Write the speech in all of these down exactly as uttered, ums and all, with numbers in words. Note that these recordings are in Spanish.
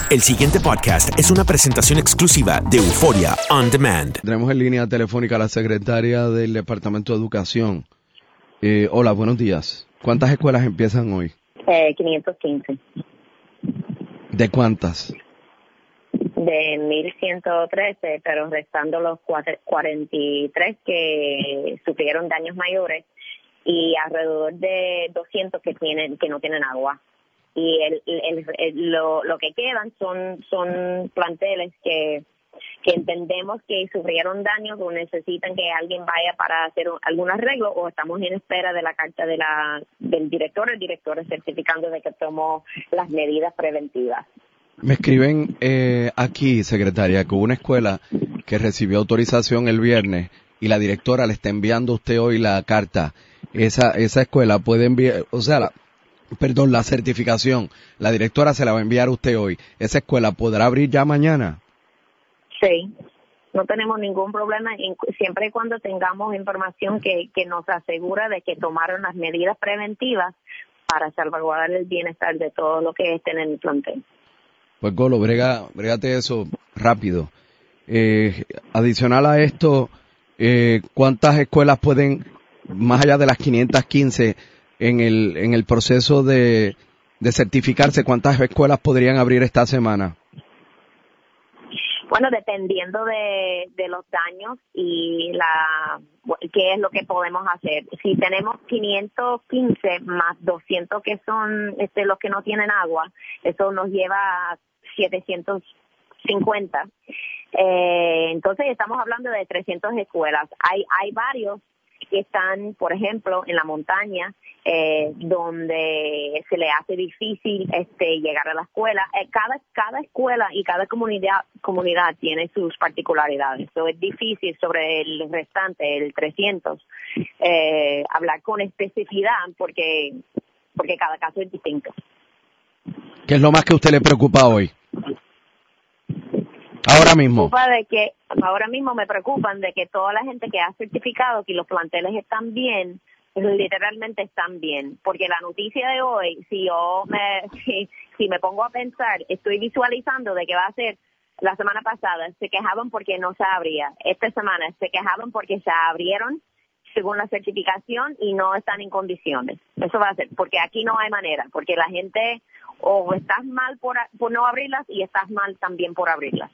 El siguiente podcast es una presentación exclusiva de Euphoria On Demand. Tenemos en línea telefónica a la secretaria del Departamento de Educación. Eh, hola, buenos días. ¿Cuántas escuelas empiezan hoy? Eh, quinientos quince. ¿De cuántas? De mil ciento trece, pero restando los cuarenta y tres que sufrieron daños mayores y alrededor de doscientos que tienen que no tienen agua. Y el, el, el, lo, lo que quedan son son planteles que que entendemos que sufrieron daños o necesitan que alguien vaya para hacer un, algún arreglo, o estamos en espera de la carta de la del director, el director certificando de que tomó las medidas preventivas. Me escriben eh, aquí, secretaria, que hubo una escuela que recibió autorización el viernes y la directora le está enviando a usted hoy la carta. Esa esa escuela puede enviar, o sea, la, perdón, la certificación, la directora se la va a enviar a usted hoy. ¿Esa escuela podrá abrir ya mañana? Sí, no tenemos ningún problema, siempre y cuando tengamos información que, que nos asegura de que tomaron las medidas preventivas para salvaguardar el bienestar de todo lo que estén en el plantel. Pues Golo, brega, brégate eso rápido. Eh, adicional a esto, eh, ¿cuántas escuelas pueden, más allá de las quinientas quince, en el en el proceso de, de certificarse, cuántas escuelas podrían abrir esta semana? Bueno, dependiendo de, de los daños y la qué es lo que podemos hacer. Si tenemos quinientos quince más doscientos que son este los que no tienen agua, eso nos lleva a setecientos cincuenta. Eh, entonces estamos hablando de trescientas escuelas. Hay hay varios que están, por ejemplo, en la montaña, eh, donde se le hace difícil este llegar a la escuela. Eh, cada cada escuela y cada comunidad comunidad tiene sus particularidades. So, es difícil sobre el restante, el trescientos, eh, hablar con especificidad porque porque cada caso es distinto. ¿Qué es lo más que a usted le preocupa hoy? Ahora mismo. De que, ahora mismo me preocupan de que toda la gente que ha certificado que los planteles están bien, literalmente están bien. Porque la noticia de hoy, si yo me, si, si me pongo a pensar, estoy visualizando de que va a ser la semana pasada, se quejaban porque no se abría. Esta semana se quejaban porque se abrieron según la certificación y no están en condiciones. Eso va a ser, porque aquí no hay manera, porque la gente o estás mal por, por no abrirlas y estás mal también por abrirlas.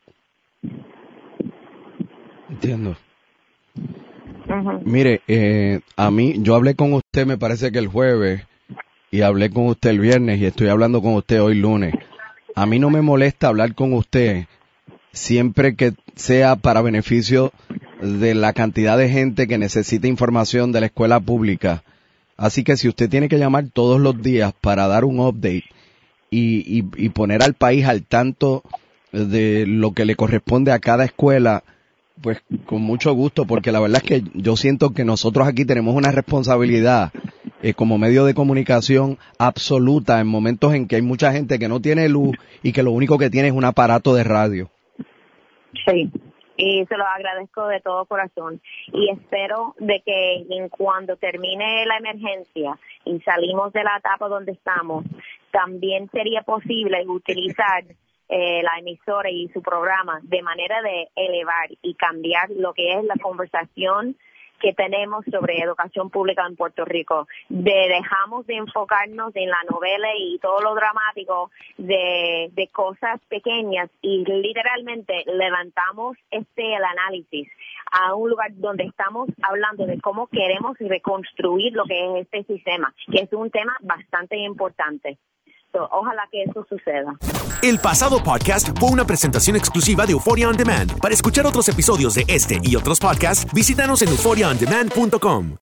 Entiendo. Uh-huh. Mire, eh, a mí, yo hablé con usted, me parece que el jueves, y hablé con usted el viernes, y estoy hablando con usted hoy lunes. A mí no me molesta hablar con usted siempre que sea para beneficio de la cantidad de gente que necesita información de la escuela pública. Así que si usted tiene que llamar todos los días para dar un update y, y, y poner al país al tanto de lo que le corresponde a cada escuela, pues con mucho gusto, porque la verdad es que yo siento que nosotros aquí tenemos una responsabilidad eh, como medio de comunicación absoluta en momentos en que hay mucha gente que no tiene luz y que lo único que tiene es un aparato de radio. Sí, y se lo agradezco de todo corazón y espero de que en cuando termine la emergencia y salimos de la etapa donde estamos, también sería posible utilizar Eh, la emisora y su programa de manera de elevar y cambiar lo que es la conversación que tenemos sobre educación pública en Puerto Rico. De, dejamos de enfocarnos en la novela y todo lo dramático de, de cosas pequeñas y literalmente levantamos este el análisis a un lugar donde estamos hablando de cómo queremos reconstruir lo que es este sistema, que es un tema bastante importante. So, ojalá que eso suceda. El pasado podcast fue una presentación exclusiva de Euphoria On Demand. Para escuchar otros episodios de este y otros podcasts, visítanos en euphoria on demand punto com.